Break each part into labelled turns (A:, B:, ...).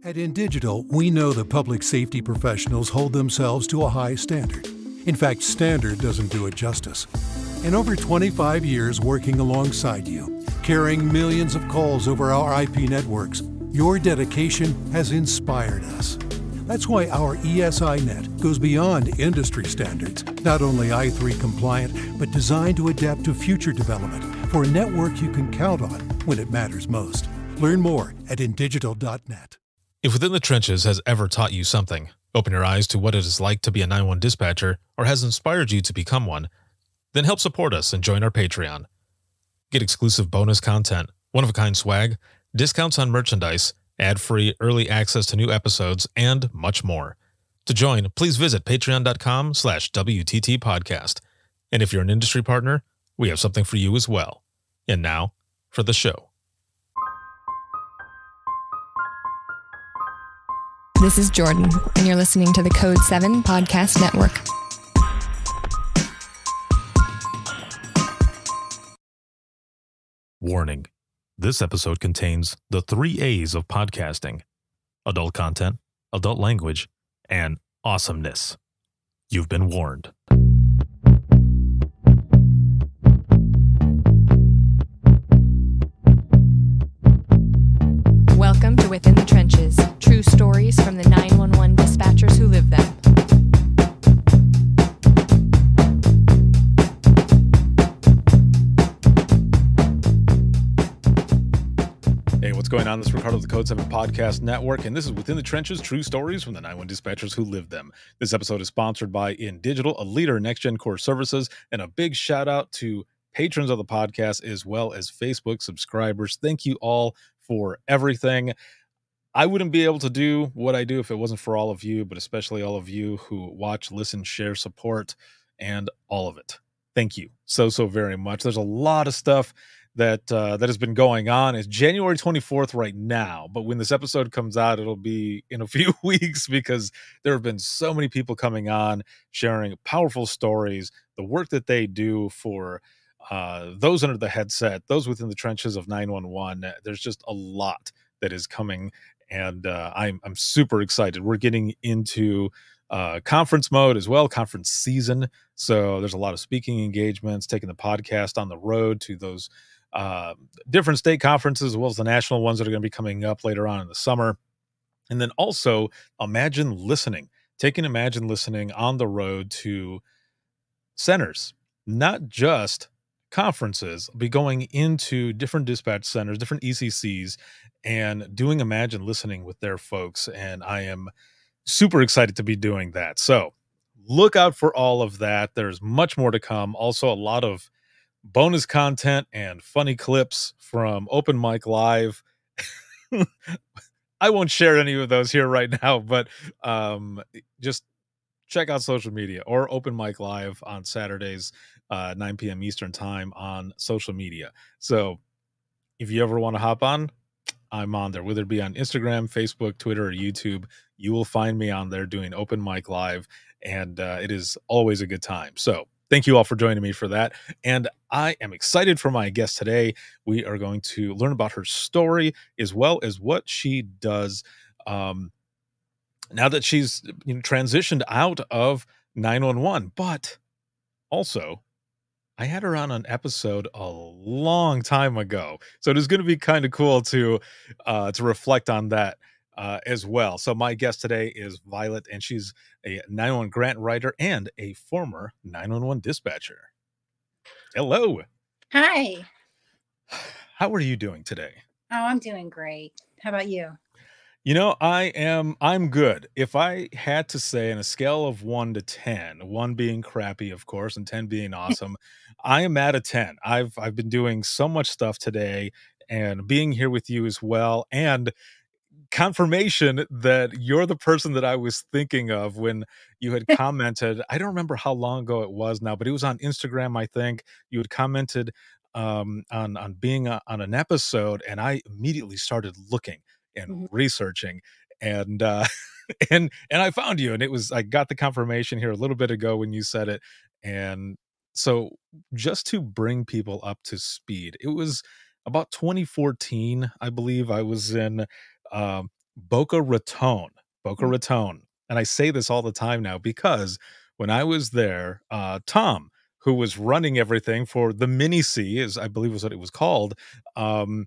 A: At InDigital, we know the public safety professionals hold themselves to a high standard. In fact, standard doesn't do it justice. In over 25 years working alongside you, carrying millions of calls over our IP networks, your dedication has inspired us. That's why our ESI Net goes beyond industry standards, not only i3 compliant, but designed to adapt to future development for a network you can count on when it matters most. Learn more at indigital.net.
B: If Within the Trenches has ever taught you something, open your eyes to what it is like to be a 911 dispatcher, or has inspired you to become one, then help support us and join our Patreon. Get exclusive bonus content, one-of-a-kind swag, discounts on merchandise, ad-free early access to new episodes, and much more. To join, please visit patreon.com/WTT podcast. And if you're an industry partner, we have something for you as well. And now, for the show.
C: This is Jordan, and you're listening to the Code 7 Podcast Network.
B: Warning. This episode contains the 3 A's of podcasting: adult content, adult language, and awesomeness. You've been warned.
C: Welcome to Within the Trenches, true stories from the 911 dispatchers who live them.
B: Hey, what's going on? This is Ricardo of the Code 7 Podcast Network, and this is Within the Trenches, true stories from the 911 dispatchers who live them. This episode is sponsored by InDigital, a leader in next-gen core services, and a big shout-out to patrons of the podcast as well as Facebook subscribers. Thank you all for everything. I wouldn't be able to do what I do if it wasn't for all of you, but especially all of you who watch, listen, share, support, and all of it. Thank you so very much. There's a lot of stuff that has been going on. It's January 24th right now, but when this episode comes out, it'll be in a few weeks because there have been so many people coming on, sharing powerful stories, the work that they do for those under the headset, those within the trenches of 911. There's just a lot that is coming, and I'm super excited. We're getting into conference mode as well, conference season. So there's a lot of speaking engagements, taking the podcast on the road to those different state conferences, as well as the national ones that are going to be coming up later on in the summer. And then also Imagine Listening, taking Imagine Listening on the road to centers, not just conferences, be going into different dispatch centers, different ECCs, and doing Imagine Listening with their folks. And I am super excited to be doing that. So look out for all of that. There's much more to come. Also, a lot of bonus content and funny clips from Open Mic Live. I won't share any of those here right now, but just check out social media or Open Mic Live on Saturdays, 9 p.m. Eastern time on social media. So if you ever want to hop on, I'm on there, whether it be on Instagram, Facebook, Twitter, or YouTube. You will find me on there doing Open Mic Live, and it is always a good time. So thank you all for joining me for that. And I am excited for my guest today. We are going to learn about her story as well as what she does now that she's transitioned out of 911. But also, I had her on an episode a long time ago, so it is going to be kind of cool to reflect on that as well. So my guest today is Violet, and she's a 911 grant writer and a former 911 dispatcher. Hello.
D: Hi.
B: How are you doing today?
D: Oh, I'm doing great. How about you?
B: I'm good. If I had to say on a scale of 1 to 10, 1 being crappy, of course, and 10 being awesome, I am at a 10. I've been doing so much stuff today and being here with you as well, and confirmation that you're the person that I was thinking of when you had commented. I don't remember how long ago it was now, but it was on Instagram, I think. You had commented on being on an episode, and I immediately started looking and researching, and and I found you, and I got the confirmation here a little bit ago when you said it. And so just to bring people up to speed, it was about 2014, I believe. I was in Boca Raton, Boca
D: Mm.
B: Raton. And I say this all the time now because when I was there, Tom, who was running everything for the Mini C, is I believe was what it was called, um,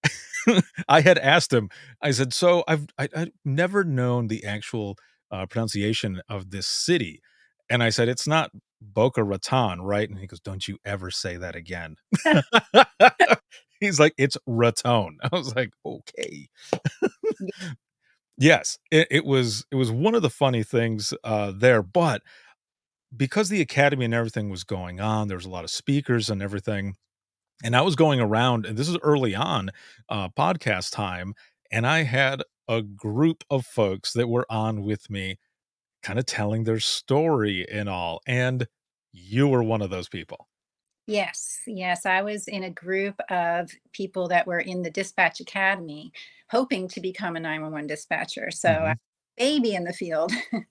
B: I had asked him, I said, "So I've never known the actual, pronunciation of this city." And I said, "It's not Boca Raton, right?" And he goes, "Don't you ever say that again." He's like, "It's Raton." I was like, "Okay."
D: Yeah.
B: Yes, it was one of the funny things, there, but because the academy and everything was going on, there was a lot of speakers and everything, and I was going around, and this is early on, podcast time, and I had a group of folks that were on with me, kinda telling their story and all, and you were one of those people.
D: Yes, yes. I was in a group of people that were in the dispatch academy hoping to become a 911 dispatcher. So I
B: Mhm.
D: baby in the field.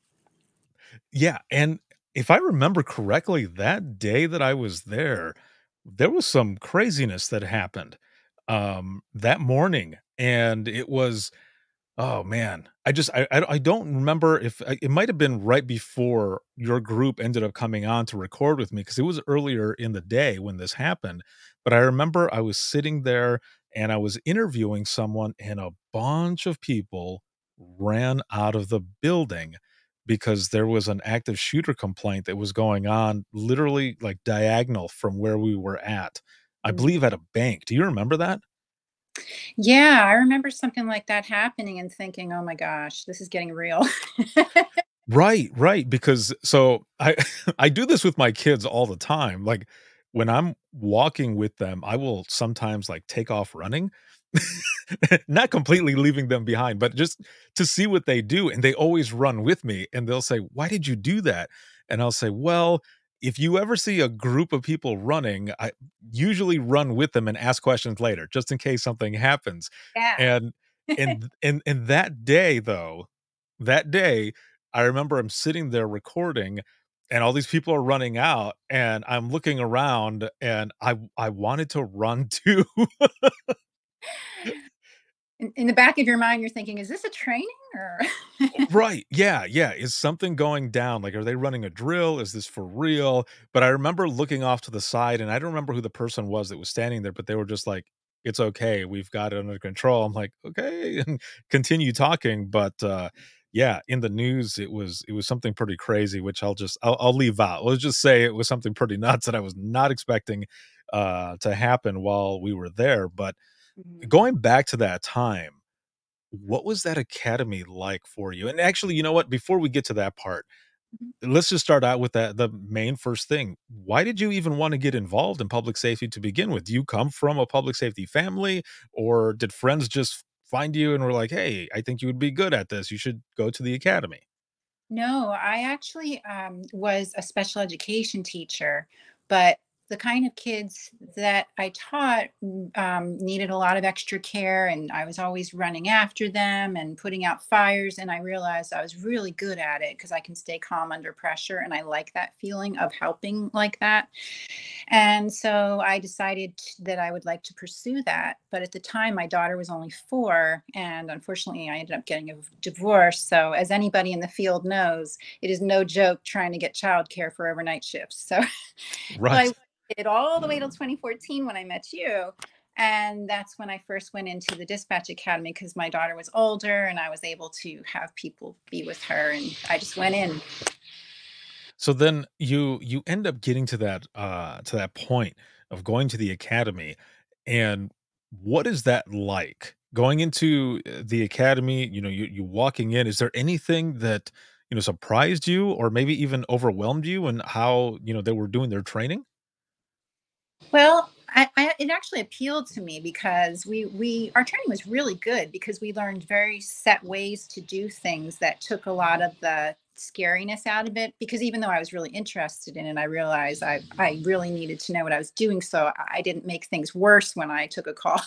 B: Yeah, and if I remember correctly, that day that I was there was some craziness that happened, that morning, and it was oh, man. I don't remember if it might have been right before your group ended up coming on to record with me because it was earlier in the day when this happened, but I remember I was sitting there and I was interviewing someone, and a bunch of people ran out of the building because there was an active shooter complaint that was going on literally, like, diagonal from where we were at. I
D: Mm.
B: believe at a bank. Do you remember that?
D: Yeah, I remember something like that happening and thinking, "Oh my gosh, this is getting real."
B: Right, right, because so I I do this with my kids all the time, like, when I'm walking with them, I will sometimes, like, take off running,
D: Mhm.
B: not completely leaving them behind, but just to see what they do, and they always run with me, and they'll say, "Why did you do that?" And I'll say, "Well, if you ever see a group of people running, I usually run with them and ask questions later, just in case something happens."
D: Yeah.
B: And and that day, though, that day, I remember I'm sitting there recording, and all these people are running out, and I'm looking around, and I wanted to run too.
D: In the back of your mind, you're thinking, "Is this a training or?"
B: Right, yeah, yeah, is something going down? Like, are they running a drill? Is this for real? But I remember looking off to the side, and I don't remember who the person was that was standing there, but they were just like, "It's okay, we've got it under control." I'm like, "Okay," and continue talking, but, yeah, in the news, it was something pretty crazy, which I'll leave out. Let's just say it was something pretty nuts that I was not expecting, to happen while we were there, but
D: Mhm.
B: going back to that time, what was that academy like for you? And actually, you know what? Before we get to that part,
D: Mhm.
B: let's just start out with the main first thing. Why did you even want to get involved in public safety to begin with? Do you come from a public safety family, or did friends just find you and were like, "Hey, I think you would be good at this. You should go to the academy."
D: No, I actually was a special education teacher, but the kind of kids that I taught needed a lot of extra care, and I was always running after them and putting out fires. And I realized I was really good at it because I can stay calm under pressure, and I like that feeling of helping like that. And so I decided that I would like to pursue that. But at the time, my daughter was only 4. And unfortunately, I ended up getting a divorce. So, as anybody in the field knows, it is no joke trying to get childcare for overnight shifts. So, so I
B: Right.
D: waited all the way till 2014 when I met you. And that's when I first went into the dispatch academy because my daughter was older and I was able to have people be with her. And I just went in.
B: So then you end up getting to that point of going to the academy, and what is that like? Going into the academy, you walking in, is there anything that, surprised you or maybe even overwhelmed you and how, they were doing their training?
D: Well, it actually appealed to me because we our training was really good because we learned very set ways to do things that took a lot of the scariness out of it. Because even though I was really interested in it, I realized I really needed to know what I was doing, so I didn't make things worse when I took a call.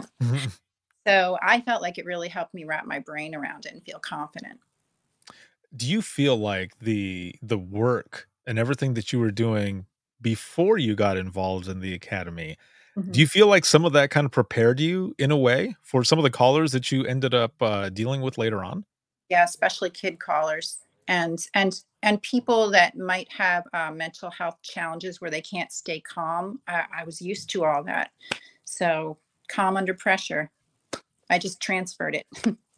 D: So I felt like it really helped me wrap my brain around it and feel confident.
B: Do you feel like the work and everything that you were doing before you got involved in the academy Do you feel like some of that kind of prepared you in a way for some of the callers that you ended up, dealing with later on?
D: Yeah, especially kid callers and people that might have mental health challenges where they can't stay calm. I was used to all that, so calm under pressure. I just transferred it.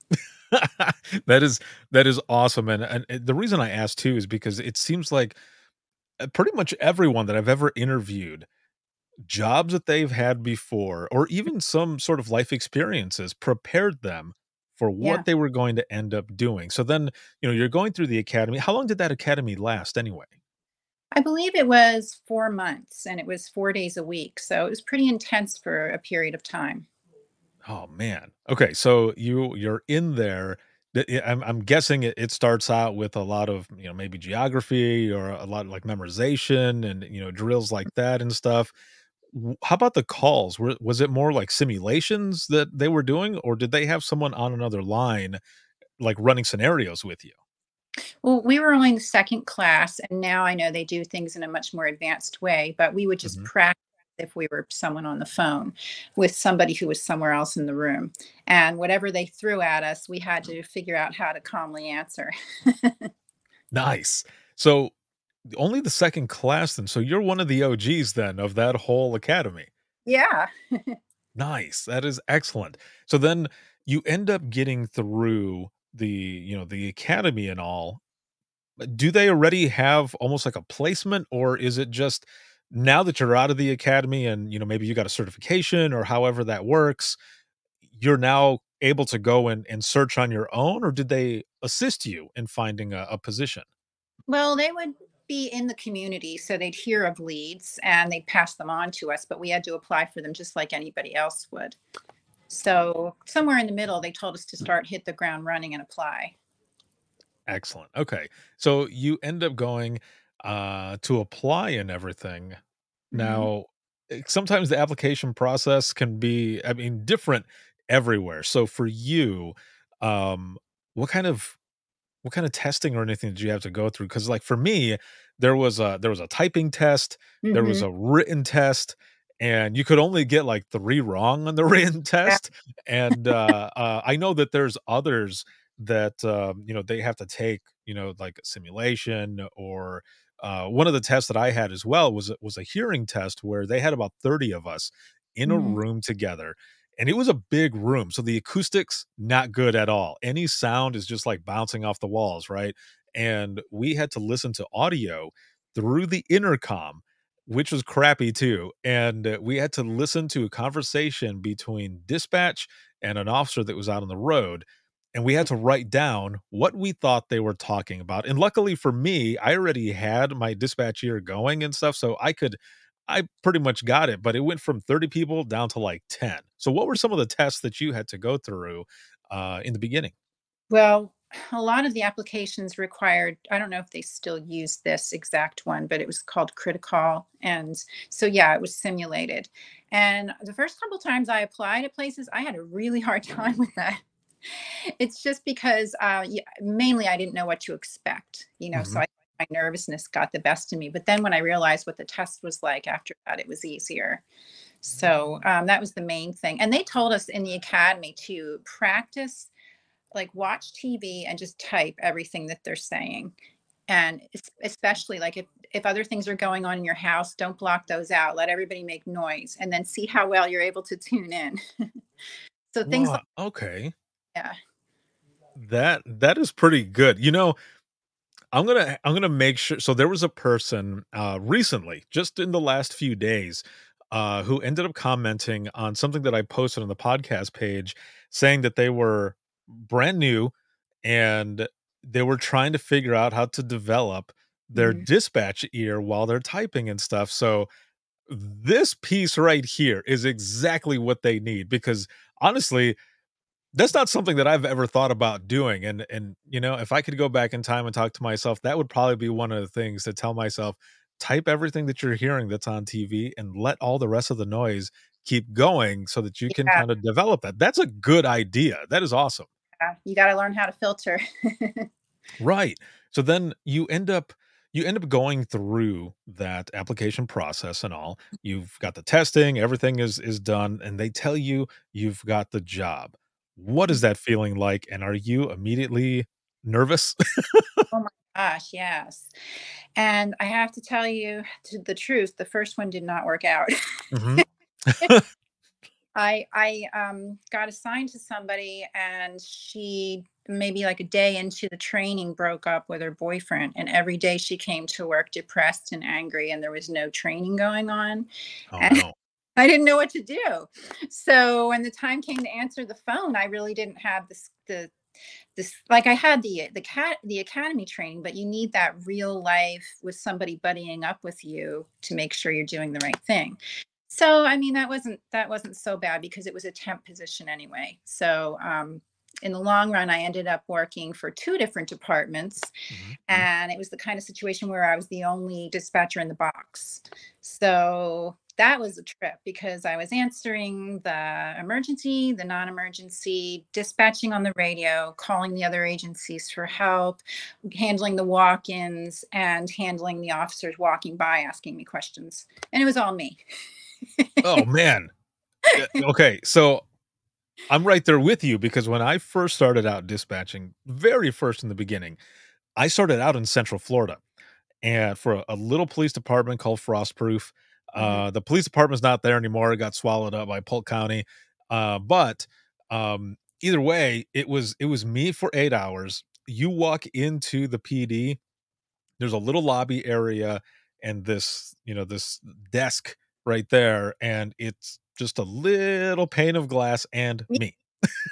B: That is that is awesome, and the reason I asked too is because it seems like, pretty much everyone that I've ever interviewed, jobs that they've had before or even some sort of life experiences prepared them for
D: Yeah,
B: what they were going to end up doing. So then, you're going through the academy. How long did that academy last anyway?
D: I believe it was 4 months, and it was 4 days a week, so it was pretty intense for a period of time.
B: Oh man. Okay, so you're in there. I'm guessing it starts out with a lot of maybe geography or a lot of like memorization and drills like that and stuff. How about the calls? Was it more like simulations that they were doing, or did they have someone on another line like running scenarios with you?
D: Well, we were only in the second class, and now I know they do things in a much more advanced way, but we would just
B: Mhm.
D: practice if we were someone on the phone with somebody who was somewhere else in the room. And whatever they threw at us, we had to figure out how to calmly answer.
B: Nice. So only the second class then. So you're one of the OGs then of that whole academy.
D: Yeah.
B: Nice. That is excellent. So then you end up getting through the academy and all. Do they already have almost like a placement, or is it just now that you're out of the academy and maybe you got a certification or however that works, you're now able to go and search on your own, or did they assist you in finding a position?
D: Well, they would be in the community, so they'd hear of leads and they'd pass them on to us, but we had to apply for them just like anybody else would. So somewhere in the middle, they told us to start hit the ground running and apply.
B: Excellent. Okay. So you end up going to apply and everything.
D: Mhm.
B: Now, sometimes the application process can be, I mean, different everywhere. So for you, um, what kind of what kind of testing or anything did you have to go through? Because like for me, there was a typing test, there was
D: Mhm.
B: a written test, and you could only get like 3 wrong on the written
D: Yeah.
B: test. And I know that there's others that they have to take, like a simulation or one of the tests that I had as well was a hearing test where they had about 30 of us in a
D: Mhm.
B: room together, and it was a big room, so the acoustics not good at all. Any sound is just like bouncing off the walls, right? And we had to listen to audio through the intercom, which was crappy too. And we had to listen to a conversation between dispatch and an officer that was out on the road. And we had to write down what we thought they were talking about. And luckily for me, I already had my dispatch ear going and stuff. So I pretty much got it, but it went from 30 people down to like 10. So what were some of the tests that you had to go through in the beginning?
D: Well, a lot of the applications required, I don't know if they still use this exact one, but it was called Critical. And so, yeah, it was simulated. And the first couple times I applied at places, I had a really hard time with that. It's just because yeah, mainly I didn't know what to expect, so
B: Mhm.
D: my nervousness got the best of me. But then when I realized what the test was like after that, it was easier. So that was the main thing. And they told us in the academy to practice, like watch TV and just type everything that they're saying. And especially like if other things are going on in your house, don't block those out. Let everybody make noise, and then see how well you're able to tune in. So things like
B: Well, okay.
D: yeah.
B: That is pretty good. I'm gonna make sure. So there was a person recently, just in the last few days, who ended up commenting on something that I posted on the podcast page, saying that they were brand new and they were trying to figure out how to develop their
D: Mhm.
B: dispatch ear while they're typing and stuff. So this piece right here is exactly what they need because honestly, that's not something that I've ever thought about doing, and if I could go back in time and talk to myself, that would probably be one of the things to tell myself, type everything that you're hearing that's on TV and let all the rest of the noise keep going so that you can
D: Yeah.
B: kind of develop that. That's a good idea. That is awesome.
D: Yeah, you gotta learn how to filter.
B: Right. So then you end up you end up going through that application process and all. You've got the testing, everything is done, and they tell you you've got the job. What is that feeling like? And are you immediately nervous?
D: Oh my gosh, yes. And I have to tell you the truth, the first one did not work out.
B: Mhm.
D: I got assigned to somebody, and she, maybe like a day into the training, broke up with her boyfriend, and every day she came to work depressed and angry, and there was no training going on.
B: Oh,
D: And
B: no.
D: I didn't know what to do. So when the time came to answer the phone, I really didn't have this, like, I had the academy training, but you need that real life with somebody buddying up with you to make sure you're doing the right thing. So I mean, that wasn't so bad because it was a temp position anyway. So in the long run, I ended up working for two different departments,
B: Mhm.
D: and it was the kind of situation where I was the only dispatcher in the box. So that was a trip because I was answering the emergency, the non-emergency, dispatching on the radio, calling the other agencies for help, handling the walk-ins, and handling the officers walking by asking me questions. And it was all me.
B: Oh, man. Okay, so I'm right there with you because when I first started out dispatching, very first in the beginning, I started out in Central Florida and for a little police department called Frostproof.
D: Mhm.
B: The police department's not there anymore. It got swallowed up by Polk County. But either way, it was me for 8 hours. You walk into the PD, there's a little lobby area and this desk right there, and it's just a little pane of glass and
D: Yeah,
B: me.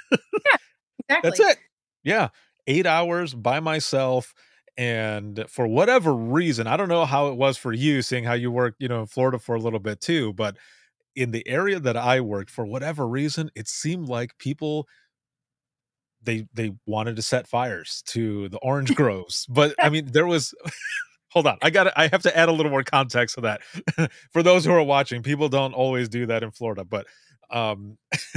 B: That's
D: exactly.
B: it. Yeah, 8 hours by myself, and for whatever reason, I don't know how it was for you, seeing how you worked, in Florida for a little bit too, but in the area that I worked, for whatever reason, it seemed like people they wanted to set fires to the orange groves, but, I mean, there was hold on, I have to add a little more context to that. For those who are watching, people don't always do that in Florida, but, um,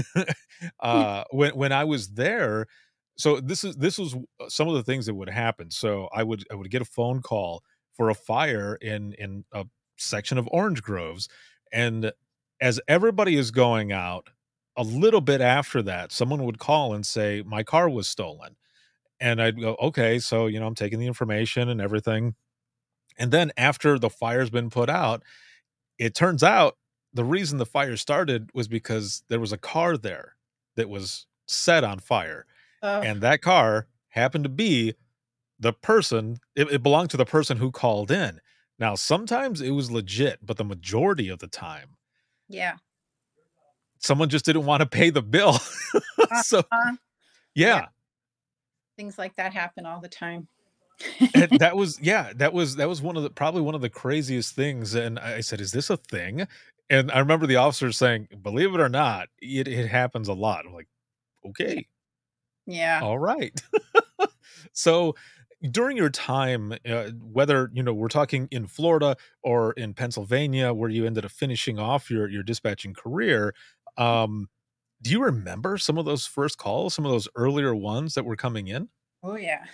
B: when I was there, so this was some of the things that would happen. So I would get a phone call for a fire in a section of orange groves, and as everybody is going out, a little bit after that, someone would call and say, "My car was stolen." And I'd go, "Okay." So, I'm taking the information and everything, and then after the fire's been put out, it turns out the reason the fire started was because there was a car there that was set on fire,
D: Oh,
B: and that car happened to be the person it belonged to the person who called in. Now, sometimes it was legit, but the majority of the time,
D: yeah.
B: someone just didn't wanna pay the bill. So
D: Uh-huh. Yeah,
B: yeah,
D: things like that happen all the time.
B: and that was yeah, that was one of the probably one of the craziest things, and I said, "Is this a thing?" And I remember the officer saying, "Believe it or not, it happens a lot." I'm like,
D: Yeah,
B: "Okay,
D: yeah.
B: alright." So, during your time, whether, we're talking in Florida or in Pennsylvania where you ended up finishing off your dispatching career, um, do you remember some of those first calls, some of those earlier ones that were coming in?
D: Oh, yeah.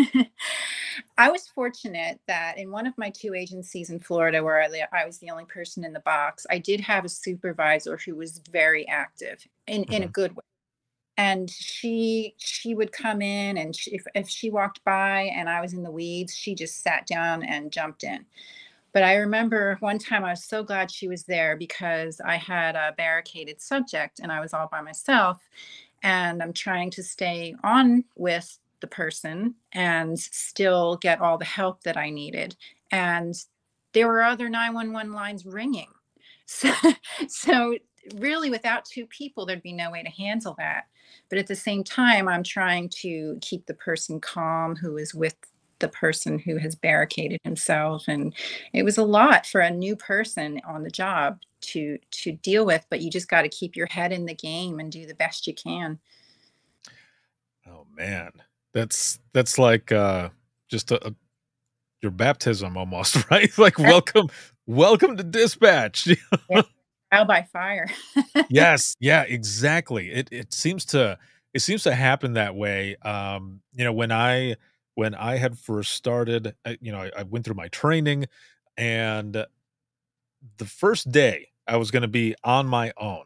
D: I was fortunate that in one of my two agencies in Florida where I was the only person in the box, I did have a supervisor who was very active in a
B: Mhm.
D: good way. And she would come in, and if she walked by and I was in the weeds, she just sat down and jumped in. But I remember one time I was so glad she was there because I had a barricaded subject and I was all by myself, and I'm trying to stay on with the person and still get all the help that I needed. And there were other 911 lines ringing. So, so really, without two people, there'd be no way to handle that. But at the same time, I'm trying to keep the person calm who is with the person who has barricaded himself. And it was a lot for a new person on the job to deal with, but you just got to keep your head in the game and do the best you can.
B: Oh, man. That's like, just a your baptism almost, right? Like, welcome to dispatch.
D: Yeah, trial by fire.
B: Yes, yeah, exactly. It seems to happen that way. When when I had first started, I went through my training, and the first day I was gonna be on my own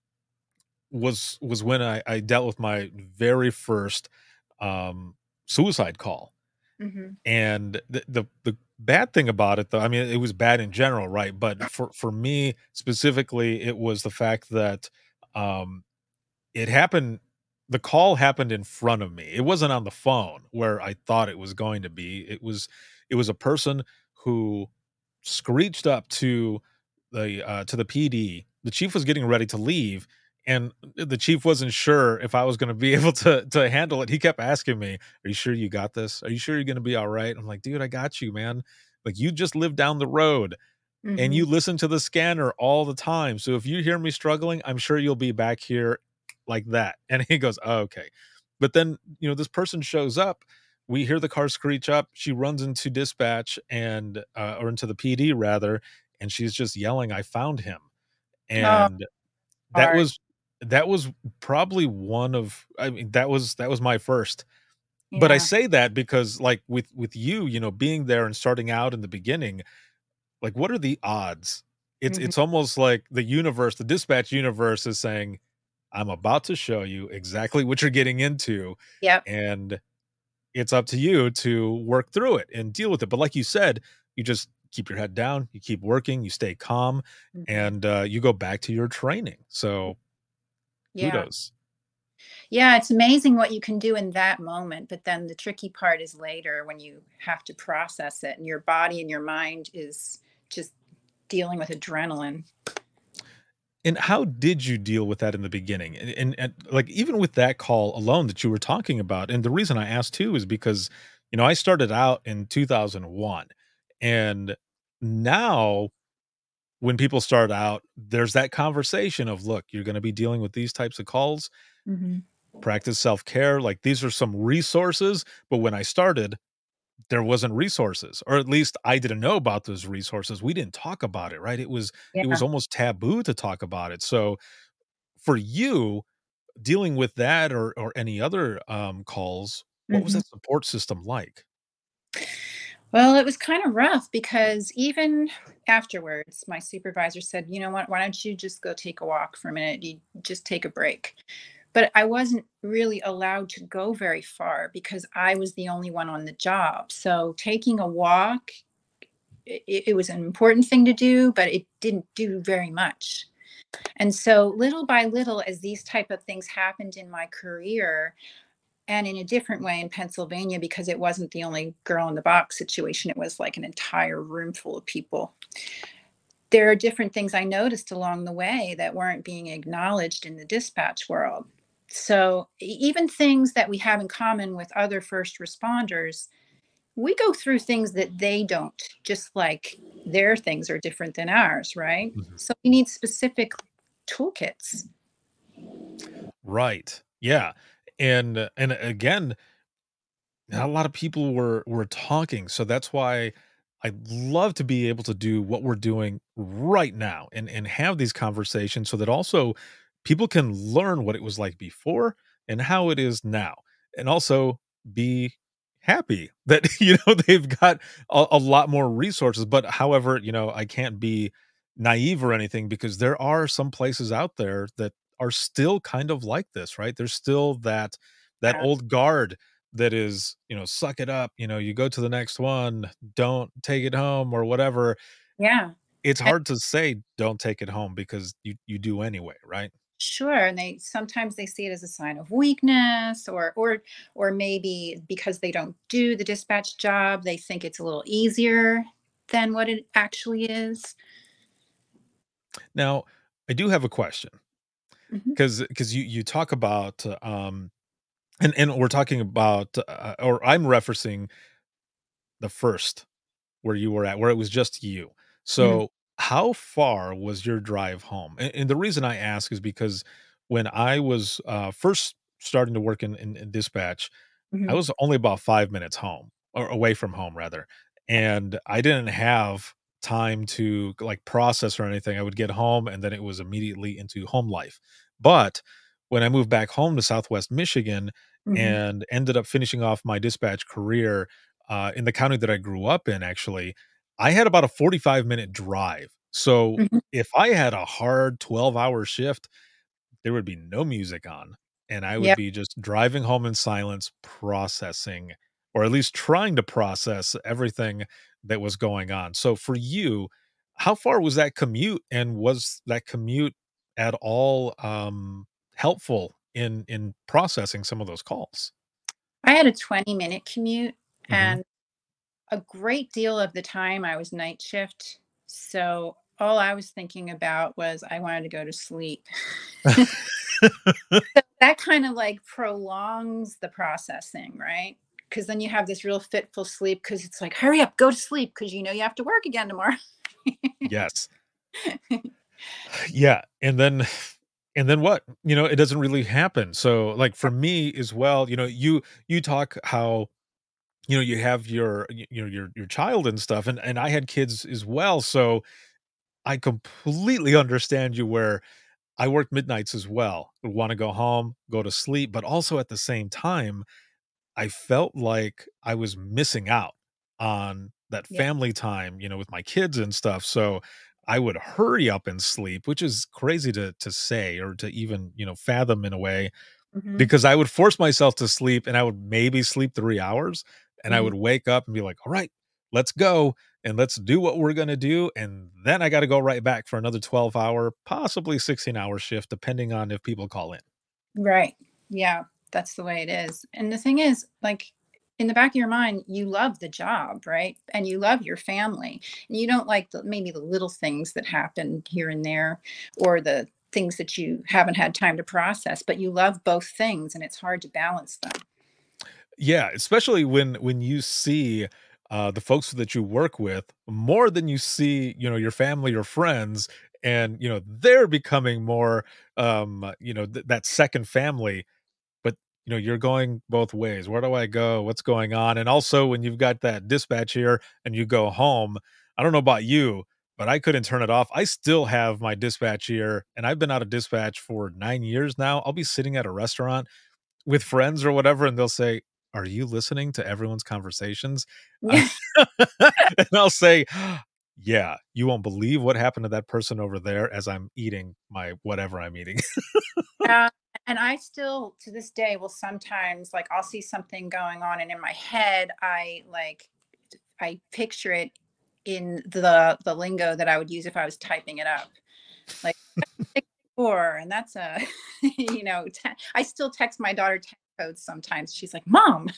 B: was when I dealt with my very first, um, suicide call.
D: Mhm.
B: And the bad thing about it, though, I mean, it was bad in general, right? But for me specifically, it was the fact that, um, it happened the call happened in front of me. It wasn't on the phone where I thought it was going to be. It was a person who screeched up to the PD. The chief was getting ready to leave, and the chief wasn't sure if I was gonna be able to handle it. He kept asking me, "Are you sure you got this? Are you sure you're gonna be alright?" I'm like, "Dude, I got you, man. Like, you just live down the road, and
D: Mhm.
B: you listen to the scanner all the time, so if you hear me struggling, I'm sure you'll be back here like that." And he goes, "Oh, okay." But then, this person shows up, we hear the car screech up, she runs into dispatch and, or into the PD rather, and she's just yelling, "I found him."
D: Oh,
B: And that
D: hard.
B: was that was probably one of I mean, that was my first. But I
D: Yeah.
B: say that because, like, with you, being there and starting out in the beginning, like, what are the odds? It's
D: Mhm.
B: it's almost like the dispatch universe is saying, "I'm about to show you exactly what you're getting into,
D: Yep.
B: and it's up to you to work through it and deal with it." But like you said, you just keep your head down, you keep working, you stay calm,
D: Mhm.
B: and, you go back to your training. So,
D: Yeah.
B: kudos.
D: Yeah, it's amazing what you can do in that moment, but then the tricky part is later when you have to process it and your body and your mind is just dealing with adrenaline.
B: And how did you deal with that in the beginning? And, like, even with that call alone that you were talking about, and the reason I asked too is because, I started out in 2001, and now when people start out, there's that conversation of, "Look, you're gonna be dealing with these types of calls,
D: Mhm.
B: practice self-care, like, these are some resources," but when I started, there wasn't resources, or at least I didn't know about those resources. We didn't talk about it, right? It was
D: Yeah.
B: almost taboo to talk about it. So, for you, dealing with that or any other, calls, what was
D: Mhm.
B: that support system like?
D: Well, it was kind of rough because even afterwards, my supervisor said, "You know what? Why don't you just go take a walk for a minute? You just take a break." But I wasn't really allowed to go very far because I was the only one on the job. So taking a walk, it was an important thing to do, but it didn't do very much. And so little by little, as these type of things happened in my career, and in a different way in Pennsylvania, because it wasn't the only girl in the box situation, it was like an entire room full of people. There are different things I noticed along the way that weren't being acknowledged in the dispatch world. So, even things that we have in common with other first responders, we go through things that they don't, just like their things are different than ours, right?
B: Mhm.
D: So, we need specific toolkits.
B: Right. Yeah. And again, not a lot of people were talking, so that's why I'd love to be able to do what we're doing right now and have these conversations so that also people can learn what it was like before and how it is now, and also be happy that they've got a lot more resources. But however, I can't be naive or anything, because there are some places out there that are still kind of like this, right? There's still that
D: Yeah.
B: old guard that is, suck it up, you go to the next one, don't take it home or whatever.
D: Yeah.
B: It's hard to say don't take it home because you do anyway, right?
D: Sure, and they sometimes they see it as a sign of weakness, or maybe because they don't do the dispatch job, they think it's a little easier than what it actually is.
B: Now, I do have a question,
D: Mhm.
B: because you talk about, and we're talking about, or I'm referencing the first where you were at, where it was just you.
D: Mhm.
B: So, how far was your drive home? And the reason I ask is because when I was, first starting to work in dispatch, I
D: Mhm.
B: was only about 5 minutes home, or away from home rather, and I didn't have time to, like, process or anything. I would get home and then it was immediately into home life. But when I moved back home to Southwest Michigan,
D: Mhm.
B: and ended up finishing off my dispatch career, in the county that I grew up in, actually. I had about a 45-minute drive. So,
D: Mhm.
B: if I had a hard 12-hour shift, there would be no music on, and I would
D: Yep.
B: be just driving home in silence, processing, or at least trying to process everything that was going on. So for you, how far was that commute, and was that commute at all, helpful in processing some of those calls?
D: I had a 20-minute commute,
B: Mhm.
D: and a great deal of the time I was night shift. So all I was thinking about was I wanted to go to sleep. So that kind of like prolongs the processing, right? Because then you have this real fitful sleep because it's like, hurry up, go to sleep because you know you have to work again tomorrow.
B: Yes. Yeah, and then what? It doesn't really happen. So, like, for me as well, you talk how you have your child and stuff, and I had kids as well, so I completely understand you where I work midnights as well. Want to go home, go to sleep, but also at the same time, I felt like I was missing out on that
D: Yeah.
B: family time, with my kids and stuff. So I would hurry up and sleep, which is crazy to say or to even, fathom in a way,
D: Hmm.
B: because I would force myself to sleep, and I would maybe sleep 3 hours, and I
D: Hmm.
B: would wake up and be like, "All right, let's go, and let's do what we're gonna do," and then I gotta go right back for another 12-hour, possibly 16-hour shift, depending on if people call in.
D: Right. Yeah. That's the way it is. And the thing is, like, in the back of your mind, you love the job, right? And you love your family. And you don't like maybe the little things that happen here and there or the things that you haven't had time to process, but you love both things and it's hard to balance them.
B: Yeah, especially when you see, the folks that you work with more than you see, your family or friends, and, they're becoming more, that second family. But, you're going both ways. Where do I go? What's going on? And also when you've got that dispatch here and you go home, I don't know about you, but I couldn't turn it off. I still have my dispatch here, and I've been out of dispatch for 9 years now. I'll be sitting at a restaurant with friends or whatever, and they'll say, "Are you listening to everyone's conversations?"
D: Yeah.
B: And I'll say, "Yeah, you won't believe what happened to that person over there," as I'm eating my whatever I'm eating.
D: Yeah, and I still to this day will sometimes like I'll see something going on and in my head I picture it in the lingo that I would use if I was typing it up. Like 64 and that's a I still text my daughter text codes sometimes. She's like, "Mom."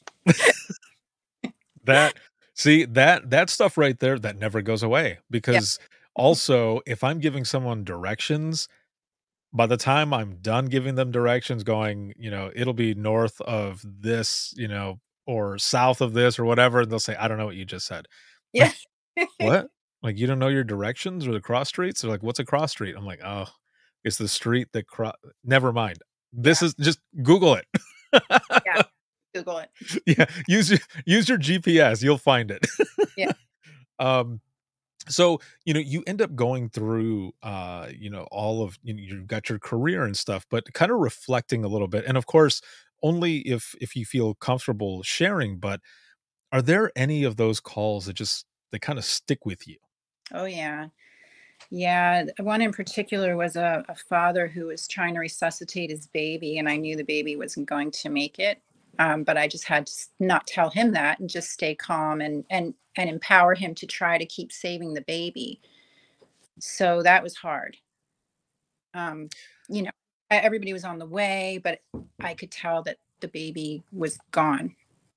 B: That see, that stuff right there, that never goes away,
D: Yeah.
B: because also, if I'm giving someone directions, by the time I'm done giving them directions going, it'll be north of this, or south of this or whatever, and they'll say, "I don't know what you just said."
D: Yeah.
B: Like, "What? Like, you don't know your directions or the cross streets?" They're like, "What's a cross street?" I'm like, "Oh, it's the street that never mind. This
D: Yeah.
B: is just Google it."
D: Yeah. Google it.
B: Yeah, use your GPS, you'll find it.
D: Yeah.
B: Um So, you end up going through, all of, you've got your career and stuff, but kind of reflecting a little bit. And of course, only if you feel comfortable sharing, but are there any of those calls that just they kind of stick with you?
D: Oh yeah. Yeah, one in particular was a father who was trying to resuscitate his baby, and I knew the baby wasn't going to make it. But I just had to not tell him that and just stay calm and empower him to try to keep saving the baby. So that was hard. Um, you know, everybody was on the way, but I could tell that the baby was gone.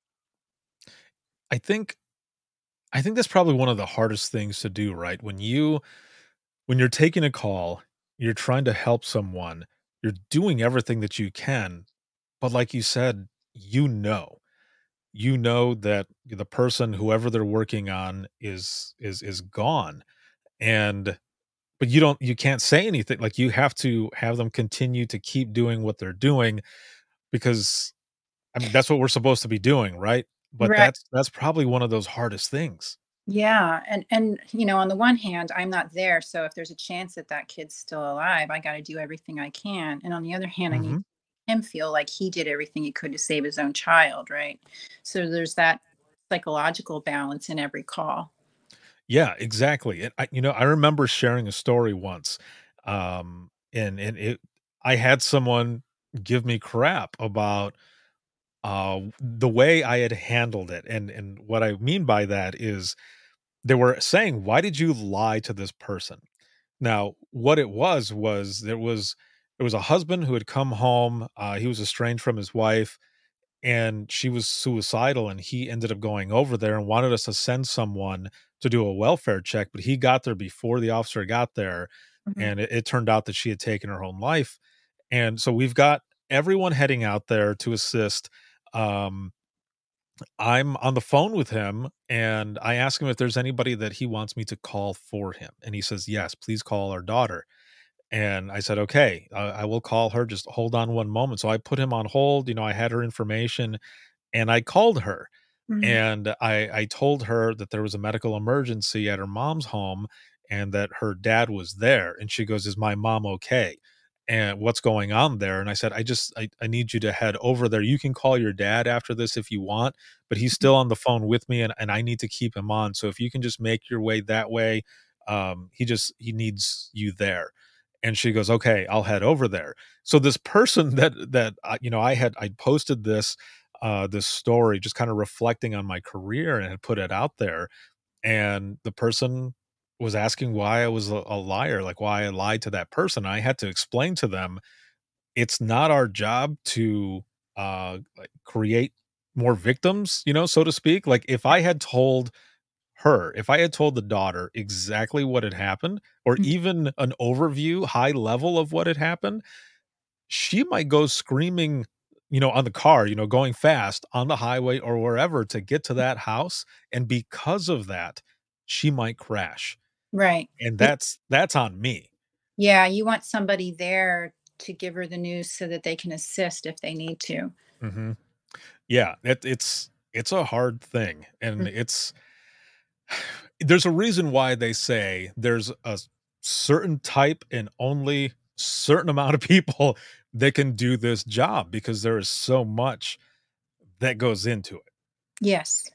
B: I think I think that's probably one of the hardest things to do, right? When you're taking a call, you're trying to help someone, you're doing everything that you can, but like you said, that the person, whoever they're working on, is gone, and but you can't say anything. Like, you have to have them continue to keep doing what they're doing, because I mean that's what we're supposed to be doing, right? But
D: Right.
B: that's probably one of those hardest things.
D: Yeah, and on the one hand, I'm not there, so if there's a chance that that kid's still alive, I got to do everything I can. And on the other hand, I need
B: Mhm.
D: him feel like he did everything he could to save his own child, right? So there's that psychological balance in every call.
B: Yeah, exactly. And I remember sharing a story once, and I had someone give me crap about the way I had handled it, and what I mean by that is they were saying, "Why did you lie to this person?" Now, what it was there was a husband who had come home. He was estranged from his wife, and she was suicidal, and he ended up going over there and wanted us to send someone to do a welfare check, but he got there before the officer got there,
D: Mhm.
B: and it turned out that she had taken her own life. And so we've got everyone heading out there to assist. Um, I'm on the phone with him, and I ask him if there's anybody that he wants me to call for him, and he says, "Yes, please call our daughter." And I said, "Okay, I will call her. Just hold on one moment." So I put him on hold. I had her information, and I called her,
D: Mhm.
B: and I told her that there was a medical emergency at her mom's home and that her dad was there, and she goes, "Is my mom okay? And what's going on there?" And I said, "I need you to head over there. You can call your dad after this if you want, but he's still on the phone with me, and I need to keep him on. So if you can just make your way that way, he needs you there." And she goes, "Okay, I'll head over there." So this person I posted this story just kind of reflecting on my career and had put it out there, and the person was asking why I was a liar, like why I lied to that person. I had to explain to them it's not our job to like create more victims, so to speak. Like if I had told the daughter exactly what had happened, or
D: Mhm.
B: even an overview high level of what had happened, she might go screaming, on the car, going fast on the highway or wherever to get to that house, and because of that, she might crash,
D: Right.
B: and that's on me.
D: Yeah, you want somebody there to give her the news so that they can assist if they need to.
B: Mhm. Yeah, it's a hard thing, and
D: Mm.
B: there's a reason why they say there's a certain type and only certain amount of people that can do this job because there is so much that goes into it.
D: Yes.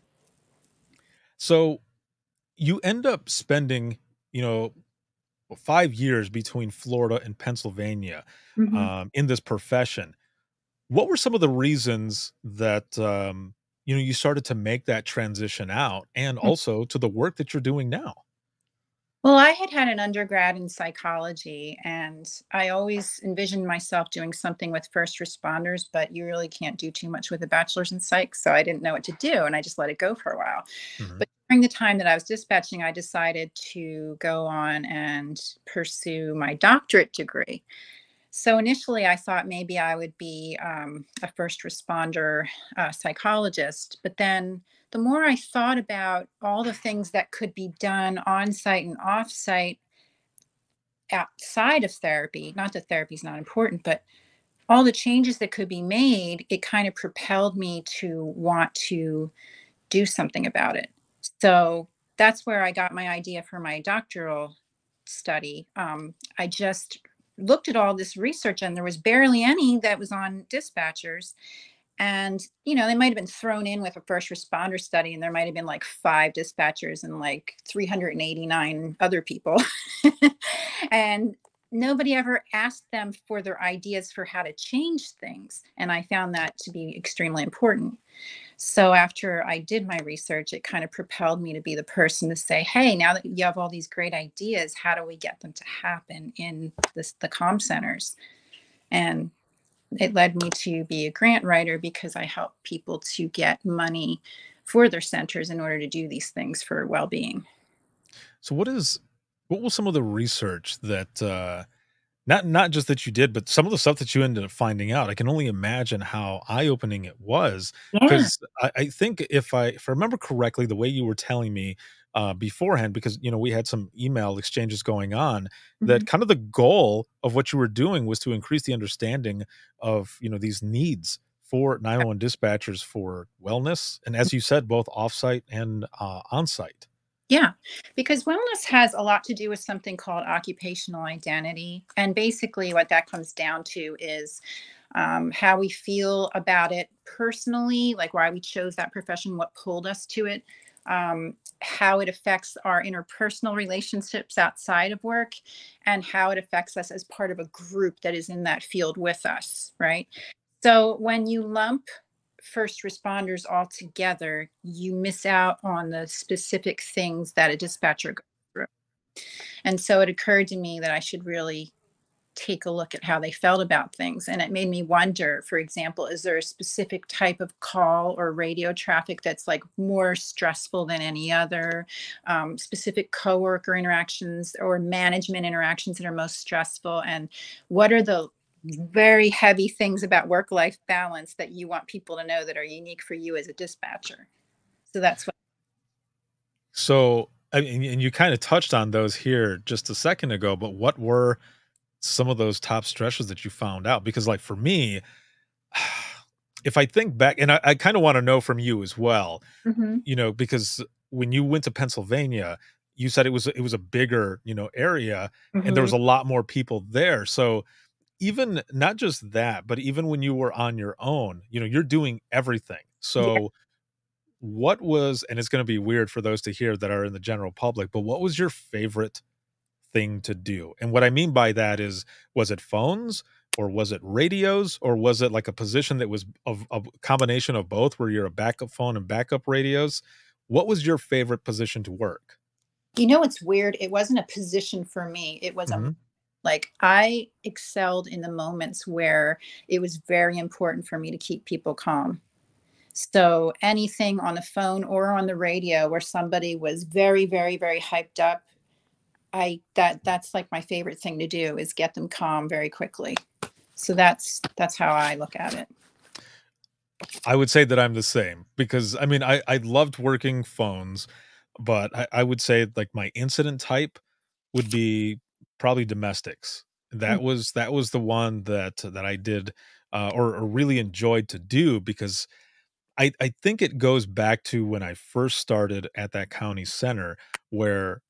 B: So you end up spending, you know, 5 years between Florida and Pennsylvania,
D: Mhm.
B: in this profession. What were some of the reasons that, you started to make that transition out and also to the work that you're doing now?
D: Well, I had had an undergrad in psychology, and I always envisioned myself doing something with first responders, but you really can't do too much with a bachelor's in psych. So I didn't know what to do, and I just let it go for a while.
B: Mhm.
D: But during the time that I was dispatching, I decided to go on and pursue my doctorate degree. So initially, I thought maybe I would be a first responder psychologist. But then the more I thought about all the things that could be done on site and off site outside of therapy, not that therapy is not important, but all the changes that could be made, it kind of propelled me to want to do something about it. So that's where I got my idea for my doctoral study. I just looked at all this research, and there was barely any that was on dispatchers. And, they might have been thrown in with a first responder study, and there might have been like five dispatchers and like 389 other people. And nobody ever asked them for their ideas for how to change things. And I found that to be extremely important. So after I did my research, it kind of propelled me to be the person to say, "Hey, now that you have all these great ideas, how do we get them to happen in the comm centers?" And it led me to be a grant writer because I help people to get money for their centers in order to do these things for well-being.
B: So what was some of the research that, not just that you did, but some of the stuff that you ended up finding out? I can only imagine how eye-opening it was,
D: Yeah.
B: 'cause I think if I remember correctly, the way you were telling me, beforehand, because, we had some email exchanges going on, that
D: Mhm.
B: kind of the goal of what you were doing was to increase the understanding of, these needs for 911 dispatchers for wellness, and as you said, both offsite and, onsite.
D: Yeah, because wellness has a lot to do with something called occupational identity. And basically, what that comes down to is how we feel about it personally, like why we chose that profession, what pulled us to it, how it affects our interpersonal relationships outside of work, and how it affects us as part of a group that is in that field with us, right? So when you lump first responders all together, you miss out on the specific things that a dispatcher goes through. And so it occurred to me that I should really take a look at how they felt about things. And it made me wonder, for example, is there a specific type of call or radio traffic that's like more stressful than any other? Specific coworker interactions or management interactions that are most stressful? And what are the very heavy things about work life balance that you want people to know that are unique for you as a dispatcher? So that's what.
B: So, I mean, and you kind of touched on those here just a second ago, but what were some of those top stressors that you found out? Because, like, for me, if I think back, and I kind of want to know from you as well,
D: Mhm.
B: because when you went to Pennsylvania, you said it was a bigger, area, and there was
D: Mhm.
B: a lot more people there. So even not just that, but even when you were on your own, you're doing everything.
D: Yeah.
B: So what was, and it's going to be weird for those to hear that are in the general public, but what was your favorite thing to do? And what I mean by that is, was it phones or was it radios or was it like a position that was of a combination of both where you're a backup phone and backup radios? What was your favorite position to work?
D: You know, it's weird. It wasn't a position for me. It was a
B: Mhm.
D: like I excelled in the moments where it was very important for me to keep people calm. So anything on the phone or on the radio where somebody was very, very, very hyped up, that's like my favorite thing to do is get them calm very quickly. So that's how I look at it.
B: I would say that I'm the same because I mean I loved working phones, but I would say like my incident type would be probably domestics.
D: Mm.
B: That was the one that I did or really enjoyed to do because I think it goes back to when I first started at that county center where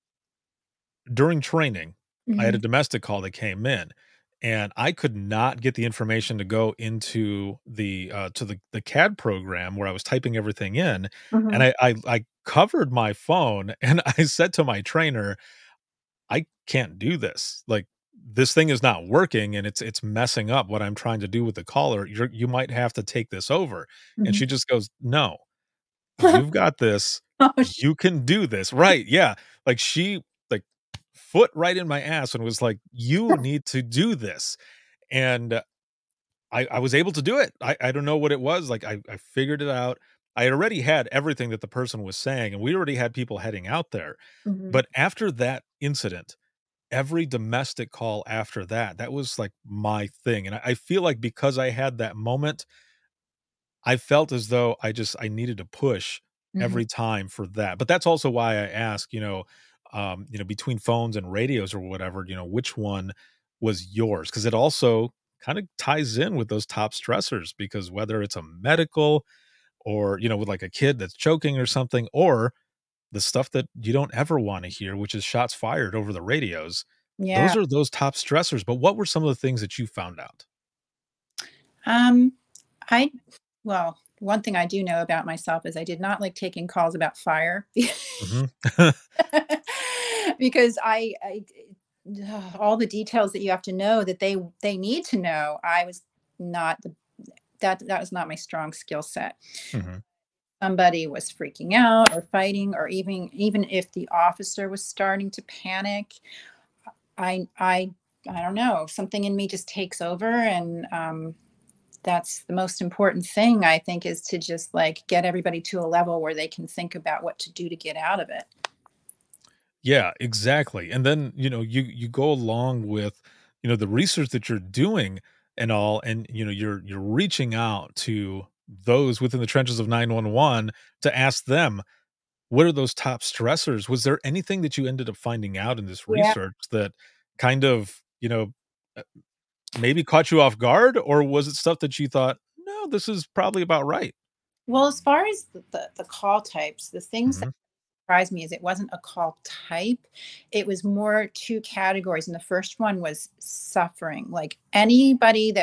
B: during training, I had a
D: Mhm.
B: domestic call that came in, and I could not get the information to go into the CAD program where I was typing everything in, and
D: Mhm.
B: I covered my phone, and I said to my trainer, "I can't do this, like, this thing is not working, and it's messing up what I'm trying to do with the caller, you might have to take this over," and
D: Mhm.
B: she just goes, "No, you've got this.
D: Oh,
B: You can do this." Right, yeah. Like, she, like, foot right in my ass and was like, "You need to do this." And I was able to do it. I don't know what it was, like, I figured it out. I already had everything that the person was saying, and we already had people heading out there.
D: Mhm.
B: But after that incident, every domestic call after that, that was, like, my thing, and I feel like because I had that moment I felt as though I needed to push
D: Mhm.
B: every time for that, but that's also why I ask, between phones and radios or whatever, which one was yours? Because it also kinda ties in with those top stressors because whether it's a medical or, with, like, a kid that's choking or something, or the stuff that you don't ever wanna hear, which is shots fired over the radios,
D: Yeah.
B: those are those top stressors, but what were some of the things that you found out?
D: Um, I well, one thing I do know about myself is I did not like taking calls about fire
B: Mhm.
D: because all the details that you have to know that they need to know. I was not the that was not my strong skill set.
B: Mhm.
D: Somebody was freaking out or fighting, or even if the officer was starting to panic, I I I don't know, something in me just takes over, and that's the most important thing I think is to just like get everybody to a level where they can think about what to do to get out of it.
B: Yeah, exactly. And then, you go along with, the research that you're doing and all, and you're reaching out to those within the trenches of 911 to ask them, what are those top stressors? Was there anything that you ended up finding out in this
D: Yeah.
B: research that kind of, uh, maybe caught you off guard? Or was it stuff that you thought, no, this is probably about right?
D: Well, as far as the call types, the things that
B: Mhm.
D: surprised me is it wasn't a call type. It was more two categories. And the first one was suffering. Like anybody that was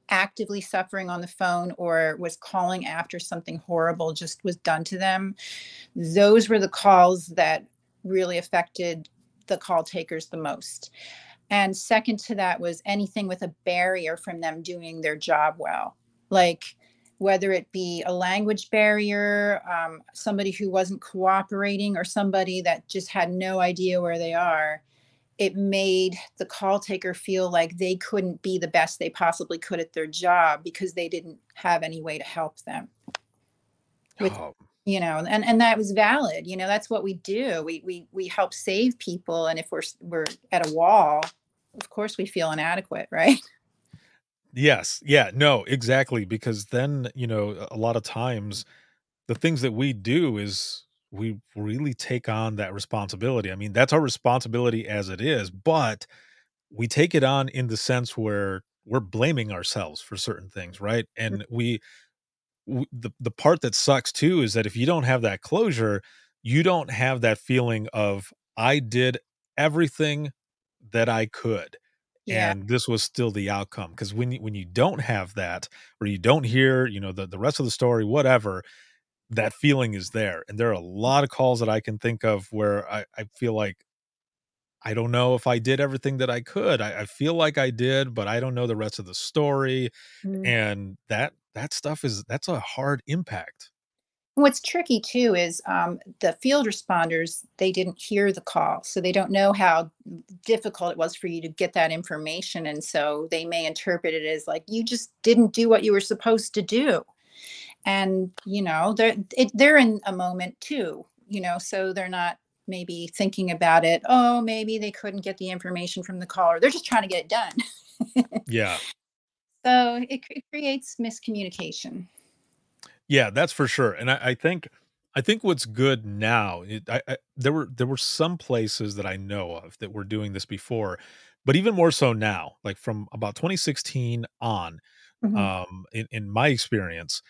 D: actively suffering on the phone or was calling after something horrible just was done to them. Those were the calls that really affected the call takers the most. And second to that was anything with a barrier from them doing their job well, like whether it be a language barrier, somebody who wasn't cooperating, or somebody that just had no idea where they are. It made the call taker feel like they couldn't be the best they possibly could at their job because they didn't have any way to help them with,
B: Oh,
D: and that was valid. That's what we do. We help save people, and if we're at a wall, of course we feel inadequate, right?
B: yes. Yeah, no, exactly. Because then, a lot of times the things that we do is we really take on that responsibility. I mean, that's our responsibility as it is, but we take it on in the sense where we're blaming ourselves for certain things, right? And the part that sucks too is that if you don't have that closure, you don't have that feeling of I did everything that I could,
D: Yeah.
B: and this was still the outcome. Because when you don't have that, or you don't hear, the rest of the story, whatever, that feeling is there. And there are a lot of calls that I can think of where I feel like I don't know if I did everything that I could. I feel like I did, but I don't know the rest of the story.
D: Mm.
B: And that stuff that's a hard impact.
D: What's tricky too is the field responders, they didn't hear the call. So they don't know how difficult it was for you to get that information. And so they may interpret it as like, you just didn't do what you were supposed to do. And, they're in a moment too, so they're not maybe thinking about it. Oh, maybe they couldn't get the information from the caller. They're just trying to get it done.
B: Yeah.
D: So it creates miscommunication.
B: Yeah, that's for sure. And I think what's good now, there were some places that I know of that were doing this before, but even more so now, like from about 2016 on,
D: Mhm.
B: in my experience,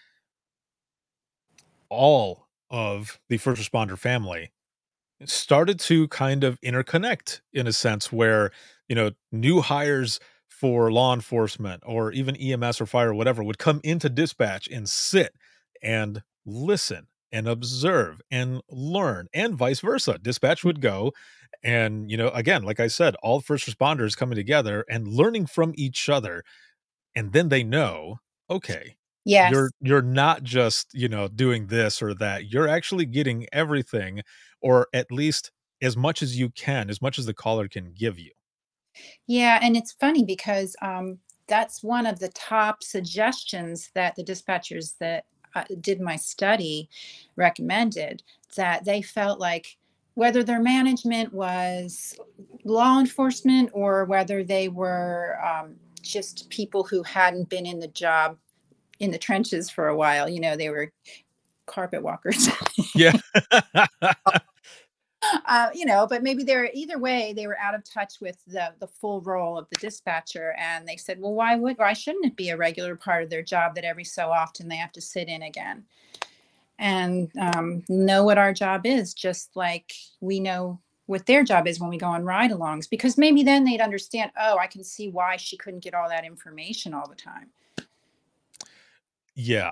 B: all of the first responder family started to kind of interconnect in a sense where, new hires for law enforcement or even EMS or fire or whatever would come into dispatch and sit and listen and observe and learn, and vice versa. Dispatch would go and, again, like I said, all first responders coming together and learning from each other, and then they know, okay, you're
D: Yes.
B: you're not just, doing this or that. You're actually getting everything, or at least as much as you can, as much as the caller can give you.
D: Yeah, and it's funny because that's one of the top suggestions that the dispatchers that did my study recommended, that they felt like whether their management was law enforcement or whether they were just people who hadn't been in the job in the trenches for a while, they were carpet walkers.
B: Yeah.
D: But maybe they're either way, they were out of touch with the full role of the dispatcher. And they said, well, why shouldn't it be a regular part of their job that every so often they have to sit in again and know what our job is, just like we know what their job is when we go on ride alongs, because maybe then they'd understand, oh, I can see why she couldn't get all that information all the time.
B: Yeah,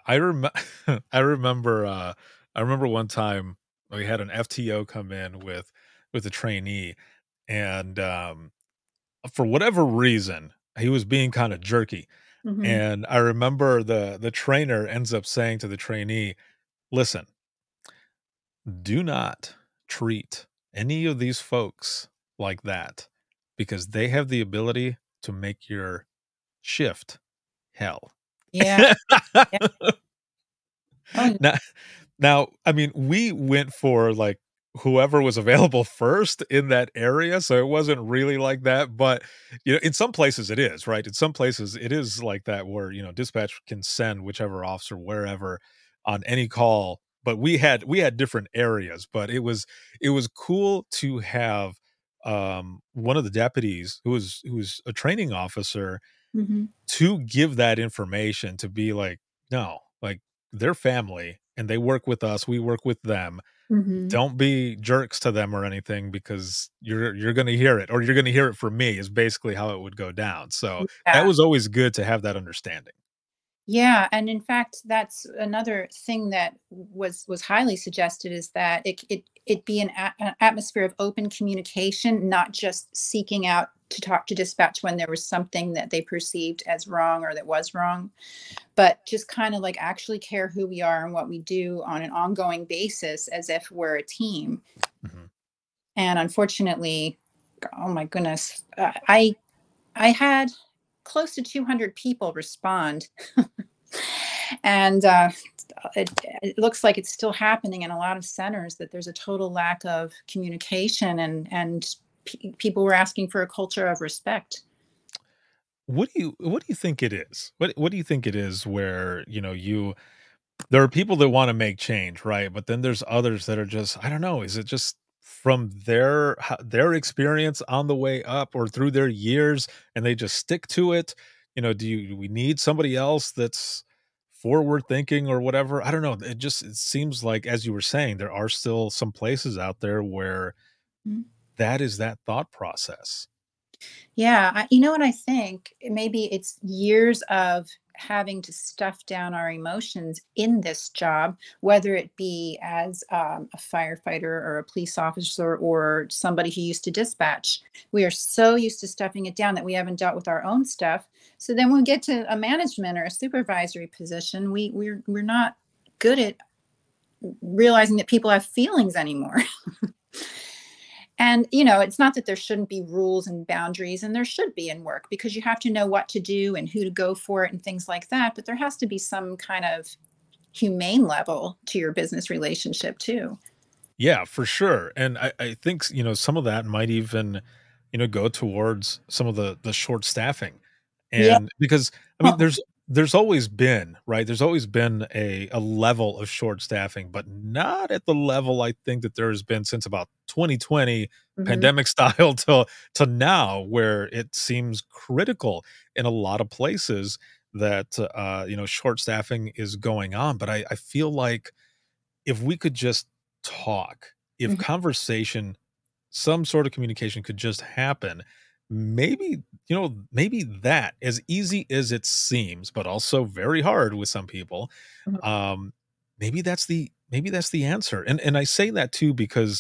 B: I remember one time we had an FTO come in with a trainee, and, for whatever reason, he was being kinda jerky,
D: Hmm.
B: and I remember the trainer ends up saying to the trainee, "Listen, do not treat any of these folks like that, because they have the ability to make your shift hell."
D: Yeah. Yeah. Oh,
B: Now now, I mean, we went for, like, whoever was available first in that area, so it wasn't really like that, but, in some places it is, right? In some places, it is like that where, dispatch can send whichever officer wherever on any call, but we had different areas, but it was cool to have, one of the deputies who was a training officer
D: hmm.
B: to give that information, to be like, "No, like, they're family, and they work with us, we work with them.
D: Mhm.
B: Don't be jerks to them or anything because you're gonna hear it, or you're gonna hear it from me is basically how it would go down. So that
D: Yeah.
B: was always good to have that understanding.
D: Yeah, and in fact, that's another thing that was highly suggested is that it be an atmosphere of open communication, not just seeking out to talk to dispatch when there was something that they perceived as wrong or that was wrong, but just kind of like actually care who we are and what we do on an ongoing basis as if we're a team.
B: Mhm.
D: And unfortunately, oh my goodness, I had close to 200 people respond. And it looks like it's still happening in a lot of centers that there's a total lack of communication, and people were asking for a culture of respect.
B: What do you think it is? What do you think it is where, there are people that wanna make change, right? But then there's others that are just I don't know, is it just from their experience on the way up or through their years, and they just stick to it? Do we need somebody else that's forward thinking or whatever? I don't know. It seems like, as you were saying, there are still some places out there where
D: Mm.
B: that is that thought process.
D: Yeah, you know what I think? Maybe it's years of having to stuff down our emotions in this job, whether it be as a firefighter or a police officer or somebody who used to dispatch. We are so used to stuffing it down that we haven't dealt with our own stuff. So then when we get to a management or a supervisory position, we're not good at realizing that people have feelings anymore. And, it's not that there shouldn't be rules and boundaries, and there should be in work because you have to know what to do and who to go for it and things like that. But there has to be some kind of humane level to your business relationship too.
B: Yeah, for sure. And I think, some of that might even, go towards some of the short staffing.
D: Yeah.
B: And because I mean, there's always been, right? There's always been a level of short staffing, but not at the level I think that there has been since about 2020
D: Mhm.
B: pandemic style to now, where it seems critical in a lot of places that short staffing is going on. But I feel like if we could just talk, if
D: Mhm.
B: conversation, some sort of communication could just happen, maybe, maybe that, as easy as it seems, but also very hard with some people,
D: Mhm.
B: um, maybe that's the answer. And I say that too because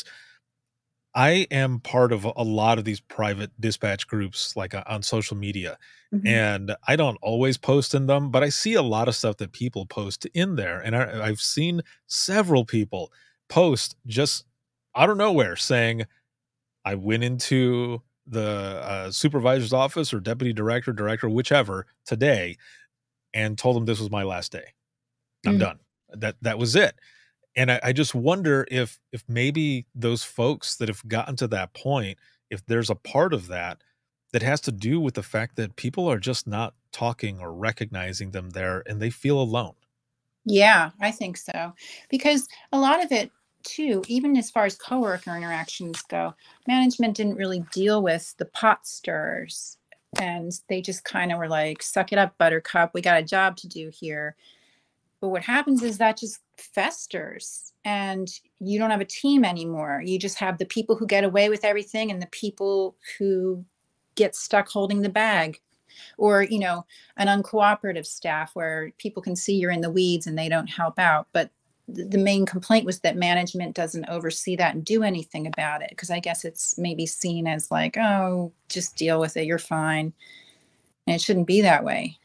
B: I am part of a lot of these private dispatch groups, like, on social media,
D: Mhm.
B: and I don't always post in them, but I see a lot of stuff that people post in there, and I've seen several people post just out of nowhere saying, "I went into the, supervisor's office or deputy director, whichever, today, and told them this was my last day. I'm
D: Mhm.
B: done." That was it. And I just wonder if maybe those folks that have gotten to that point, if there's a part of that that has to do with the fact that people are just not talking or recognizing them there, and they feel alone.
D: Yeah, I think so. Because a lot of it too, even as far as coworker interactions go, management didn't really deal with the pot stirrers. And they just kind of were like, suck it up, buttercup. We got a job to do here. But what happens is that just festers and you don't have a team anymore. You just have the people who get away with everything and the people who get stuck holding the bag, or an uncooperative staff where people can see you're in the weeds and they don't help out. But the main complaint was that management doesn't oversee that and do anything about it, because I guess it's maybe seen as like, oh, just deal with it, you're fine, and it shouldn't be that way.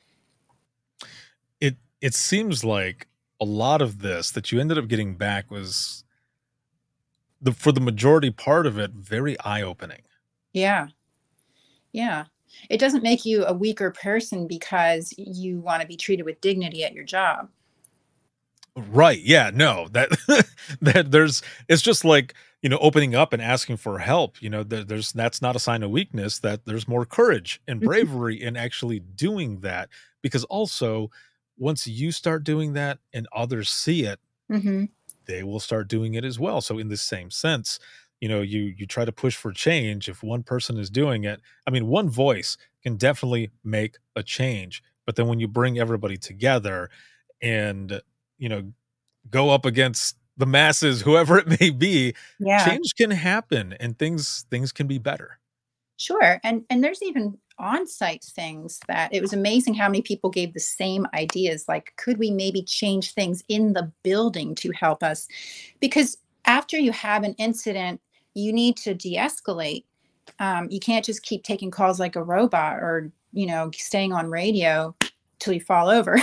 B: It seems like a lot of this that you ended up getting back was for the majority part of it, very eye-opening.
D: Yeah. Yeah. It doesn't make you a weaker person because you want to be treated with dignity at your job.
B: Right, yeah, no, that that there's it's just like, opening up and asking for help, there's that's not a sign of weakness, that there's more courage and
D: Mhm.
B: bravery in actually doing that, because also, once you start doing that and others see it,
D: Mhm.
B: they will start doing it as well. So in the same sense, you try to push for change. If one person is doing it, I mean, one voice can definitely make a change. But then when you bring everybody together and, you know, go up against the masses, whoever it may be,
D: Yeah.
B: change can happen and things can be better.
D: Sure. And there's even on-site things that it was amazing how many people gave the same ideas. Like, could we maybe change things in the building to help us? Because after you have an incident, you need to de-escalate. You can't just keep taking calls like a robot or, staying on radio till you fall over.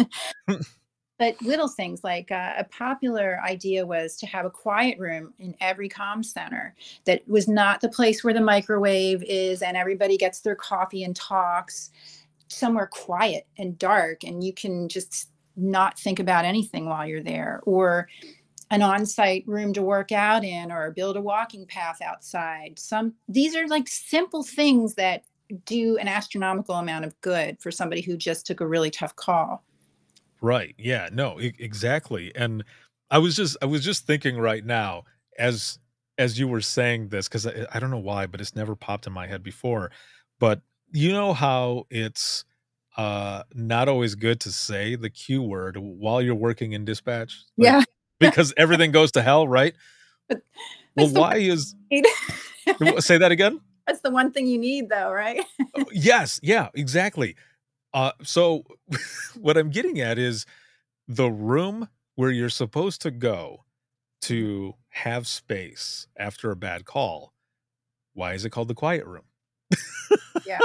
D: But little things like a popular idea was to have a quiet room in every comm center that was not the place where the microwave is and everybody gets their coffee and talks. Somewhere quiet and dark, and you can just not think about anything while you're there. Or an on-site room to work out in, or build a walking path outside. These are like simple things that do an astronomical amount of good for somebody who just took a really tough call.
B: Right. Yeah. No, exactly. And I was just thinking right now as you were saying this because I don't know why, but it's never popped in my head before. But you know how it's not always good to say the Q word while you're working in dispatch, like
D: Yeah.
B: because everything goes to hell, right?
D: But
B: Well,
D: that's the
B: why is
D: one
B: say that again?
D: that's the one thing you need though, right?
B: Oh, yes. Yeah. Exactly. So what I'm getting at is the room where you're supposed to go to have space after a bad call. Why is it called the quiet room?
D: Yeah.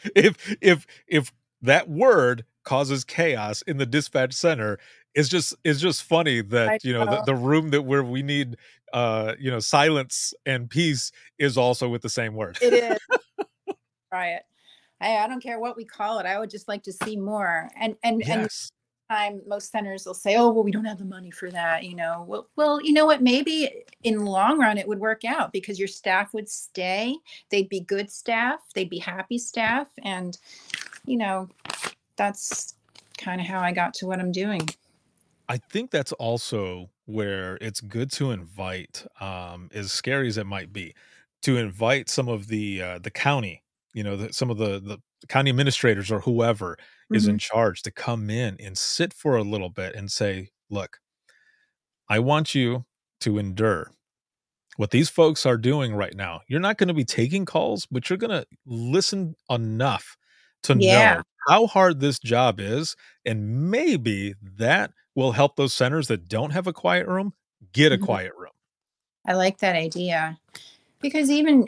B: If that word causes chaos in the dispatch center, it's just funny that,
D: I know.
B: the room that where we need, silence and peace is also with the same word.
D: It is. Try it. I don't care what we call it. I would just like to see more. And
B: Yes.
D: time most centers will say, "Oh, well, we don't have the money for that." Well, you know what? Maybe in the long run it would work out because your staff would stay. They'd be good staff. They'd be happy staff, and you know that's kind of how I got to what I'm doing.
B: I think that's also where it's good to invite, as scary as it might be, to invite some of the county, some of the county administrators or whoever is
D: Hmm.
B: in charge to come in and sit for a little bit and say, "Look, I want you to endure what these folks are doing right now. You're not gonna be taking calls, but you're gonna listen enough to
D: Yeah.
B: know how hard this job is, and maybe that will help those centers that don't have a quiet room get a
D: Mhm.
B: quiet room."
D: I like that idea because even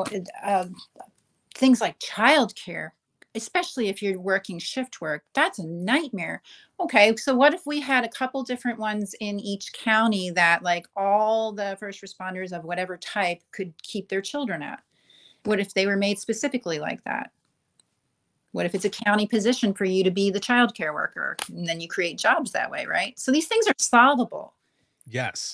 D: things like childcare, especially if you're working shift work, that's a nightmare. Okay, so what if we had a couple different ones in each county that like all the first responders of whatever type could keep their children at? What if they were made specifically like that? What if it's a county position for you to be the child care worker? And then you create jobs that way, right? So these things are solvable.
B: Yes.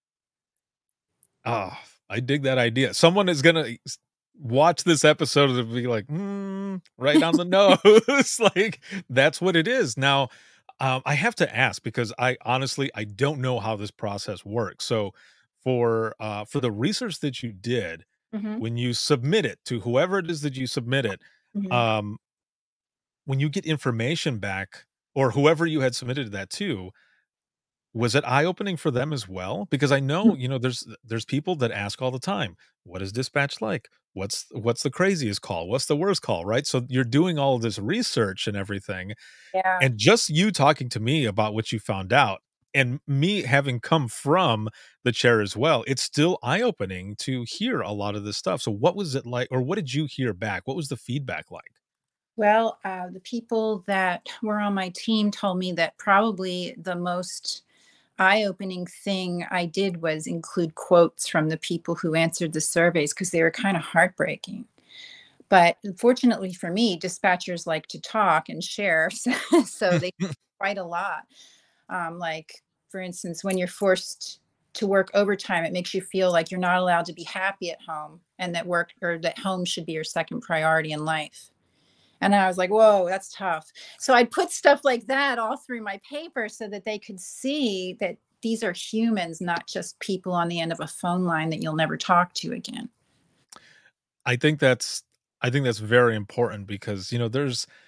B: Oh, I dig that idea. Someone is gonna watch this episode and be like, right on the nose." Like, that's what it is. Now, I have to ask because I honestly I don't know how this process works. So, for the research that you did,
D: Hmm.
B: when you submit it to whoever it is that you submit it,
D: Hmm.
B: um, when you get information back, or whoever you had submitted that to, was it eye-opening for them as well? Because I know, there's people that ask all the time, "What is dispatch like? What's the craziest call? What's the worst call?" Right? So you're doing all of this research and everything,
D: Yeah.
B: and just you talking to me about what you found out, and me having come from the chair as well, it's still eye-opening to hear a lot of this stuff. So what was it like, or what did you hear back? What was the feedback like?
D: Well, the people that were on my team told me that probably the most eye-opening thing I did was include quotes from the people who answered the surveys because they were kind of heartbreaking. But fortunately for me, dispatchers like to talk and share, so they quite a lot. Like, for instance, when you're forced to work overtime, it makes you feel like you're not allowed to be happy at home, and that work or that home should be your second priority in life. And I was like, whoa, that's tough. So I'd put stuff like that all through my paper so that they could see that these are humans, not just people on the end of a phone line that you'll never talk to again.
B: I think that's very important because,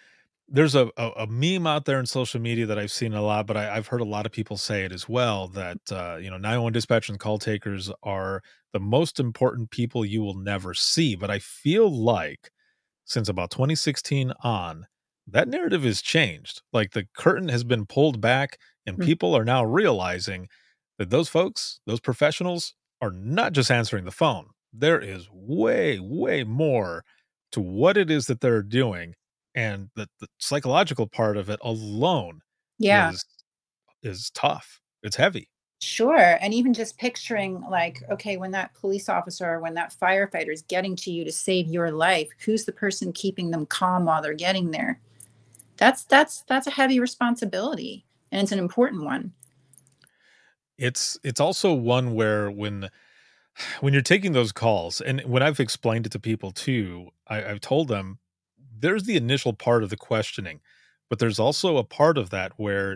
B: there's a meme out there in social media that I've seen a lot, but I've heard a lot of people say it as well that, 911 dispatchers and call takers are the most important people you will never see. But I feel like since about 2016 on, that narrative has changed. Like the curtain has been pulled back, and
D: Mm.
B: people are now realizing that those folks, those professionals, are not just answering the phone. There is way, way more to what it is that they're doing, and the psychological part of it alone
D: Yeah.
B: is tough. It's heavy.
D: Sure. And even just picturing, like, okay, when that police officer or when that firefighter is getting to you to save your life, who's the person keeping them calm while they're getting there? That's a heavy responsibility, and it's an important one.
B: It's also one where when you're taking those calls, and when I've explained it to people too, I've told them there's the initial part of the questioning, but there's also a part of that where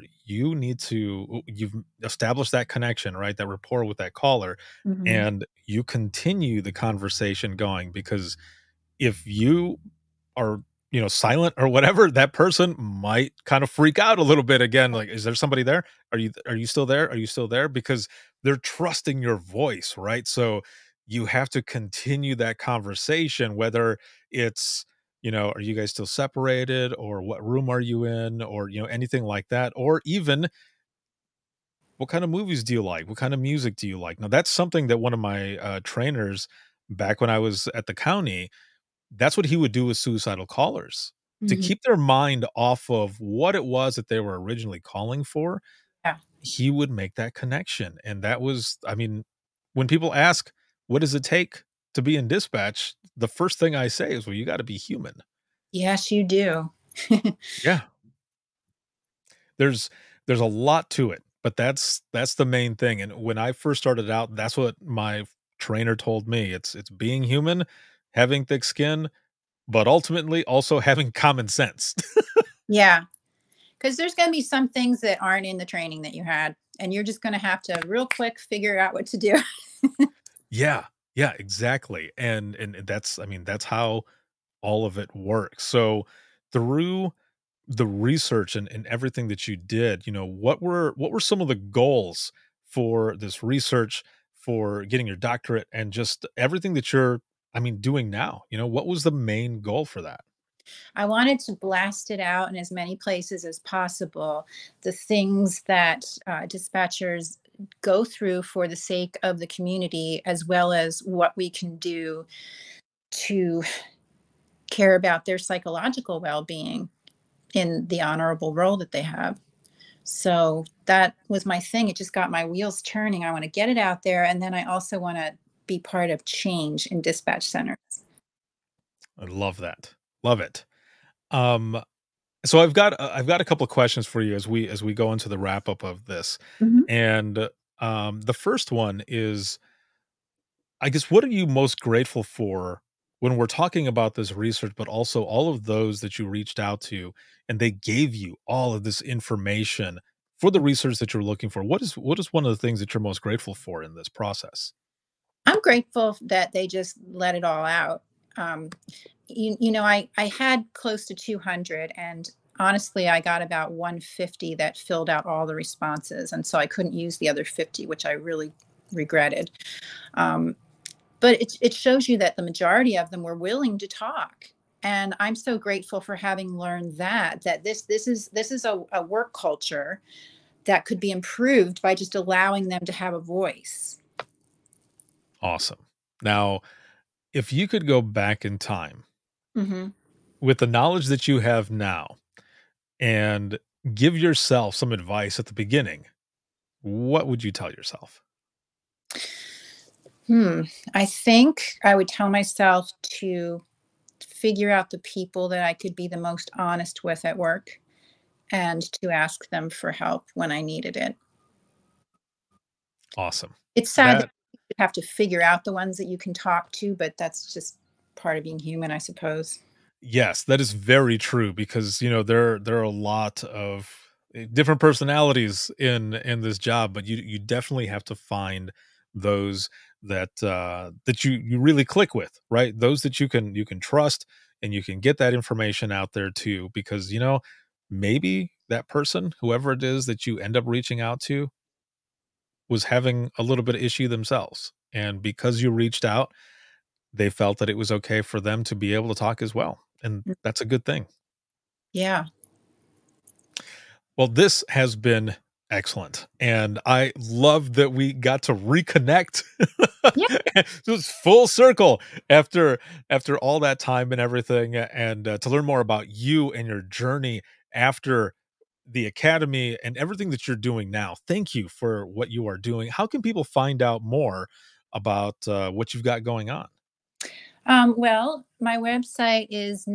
B: you've established that connection, right? That rapport with that caller,
D: Mhm.
B: and you continue the conversation going because if you are, silent or whatever, that person might kind of freak out a little bit again, like, "Is there somebody there? Are you still there? Are you still there?" Because they're trusting your voice, right? So, you have to continue that conversation, whether it's, "Are you guys still separated?" or "What room are you in?" or, anything like that, or even, "What kind of movies do you like? What kind of music do you like?" Now, that's something that one of my, trainers back when I was at the county, that's what he would do with suicidal callers. To
D: Mhm.
B: keep their mind off of what it was that they were originally calling for,
D: Yeah.
B: he would make that connection, and that was I mean, when people ask, "What does it take to be in dispatch?" The first thing I say is, "Well, you gotta be human."
D: Yes, you do.
B: Yeah. There's there's a lot to it, but that's the main thing, and when I first started out, that's what my trainer told me. It's being human, having thick skin, but ultimately also having common sense.
D: Yeah, because there's gonna be some things that aren't in the training that you had, and you're just gonna have to real quick figure out what to do.
B: Yeah. Yeah, exactly, and that's I mean, that's how all of it works. So, through the research and everything that you did, what were some of the goals for this research, for getting your doctorate, and just everything that you're, I mean, doing now? What was the main goal for that?
D: I wanted to blast it out in as many places as possible. The things that dispatchers go through for the sake of the community, as well as what we can do to care about their psychological well being in the honorable role that they have. So that was my thing. It just got my wheels turning. I want to get it out there. And then I also want to be part of change in dispatch centers.
B: I love that. Love it. Um, so I've got a couple of questions for you as we go into the wrap up of this.
D: Mhm.
B: And the first one is, I guess, what are you most grateful for when we're talking about this research, but also all of those that you reached out to and they gave you all of this information for the research that you're looking for? What is one of the things that you're most grateful for in this process?
D: I'm grateful that they just let it all out. Um, I had close to 200, and honestly, I got about 150 that filled out all the responses. And so I couldn't use the other 50, which I really regretted. Um, but it shows you that the majority of them were willing to talk. And I'm so grateful for having learned that this is a work culture that could be improved by just allowing them to have a voice.
B: Awesome. Now, if you could go back in time
D: Hmm.
B: with the knowledge that you have now and give yourself some advice at the beginning, what would you tell yourself?
D: Hmm. I think I would tell myself to figure out the people that I could be the most honest with at work and to ask them for help when I needed it.
B: Awesome.
D: It's sad that
B: That
D: you have to figure out the ones that you can talk to, but that's just part of being human, I suppose.
B: Yes, that is very true because, there are a lot of different personalities in this job, but you definitely have to find those that that you really click with, right? Those that you can trust, and you can get that information out there too, because maybe that person, whoever it is that you end up reaching out to, was having a little bit of issue themselves, and because you reached out, they felt that it was okay for them to be able to talk as well, and that's a good thing.
D: Yeah.
B: Well, this has been excellent, and I love that we got to reconnect.
D: Yeah.
B: Just full circle after all that time and everything, and to learn more about you and your journey after the academy and everything that you're doing now. Thank you for what you are doing. How can people find out more about what you've got going on?
D: Well, my website is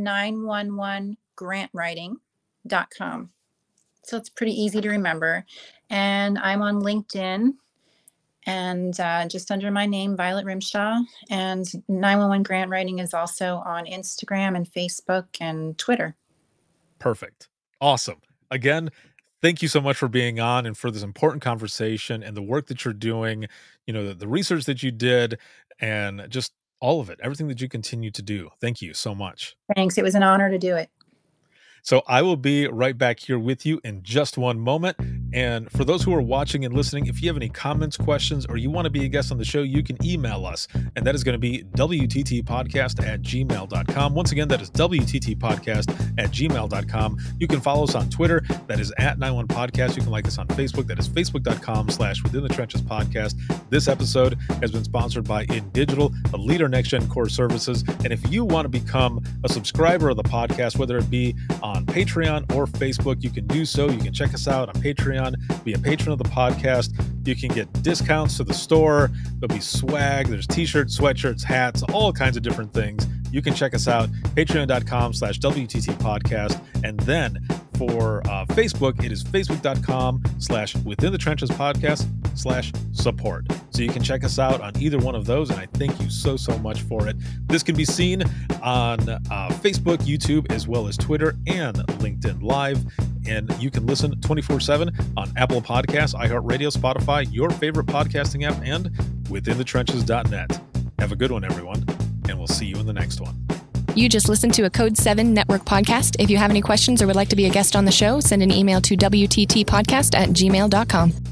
D: 911grantwriting.com. So it's pretty easy to remember. And I'm on LinkedIn, and just under my name, Violet Rimshaw. And 911 Grant Writing is also on Instagram and Facebook and Twitter.
B: Perfect. Awesome. Again, thank you so much for being on and for this important conversation and the work that you're doing, the research that you did, and just all of it, everything that you continue to do. Thank you so much.
D: Thanks. It was an honor to do it.
B: So I will be right back here with you in just one moment. And for those who are watching and listening, if you have any comments, questions, or you want to be a guest on the show, you can email us. And that is going to be wttpodcast@gmail.com. Once again, that is wttpodcast@gmail.com. You can follow us on Twitter. That is @91podcast. You can like us on Facebook. That is facebook.com/Within the Trenches Podcast. This episode has been sponsored by InDigital, a leader in next-gen core services. And if you want to become a subscriber of the podcast, whether it be on Patreon or Facebook, you can do so. You can check us out on Patreon, be a patron of the podcast. You can get discounts to the store. There'll be swag. There's t-shirts, sweatshirts, hats, all kinds of different things. You can check us out, patreon.com/WTT podcast. And then for Facebook, it is facebook.com/Within the Trenches Podcast/support. So you can check us out on either one of those. And I thank you so much for it. This can be seen on Facebook, YouTube, as well as Twitter and LinkedIn Live. And you can listen 24/7 on Apple Podcasts, iHeartRadio, Spotify, your favorite podcasting app, and withinthetrenches.net. Have a good one, everyone, and we'll see you in the next one.
C: You just listened to a Code 7 Network podcast. If you have any questions or would like to be a guest on the show, send an email to wttpodcast@gmail.com.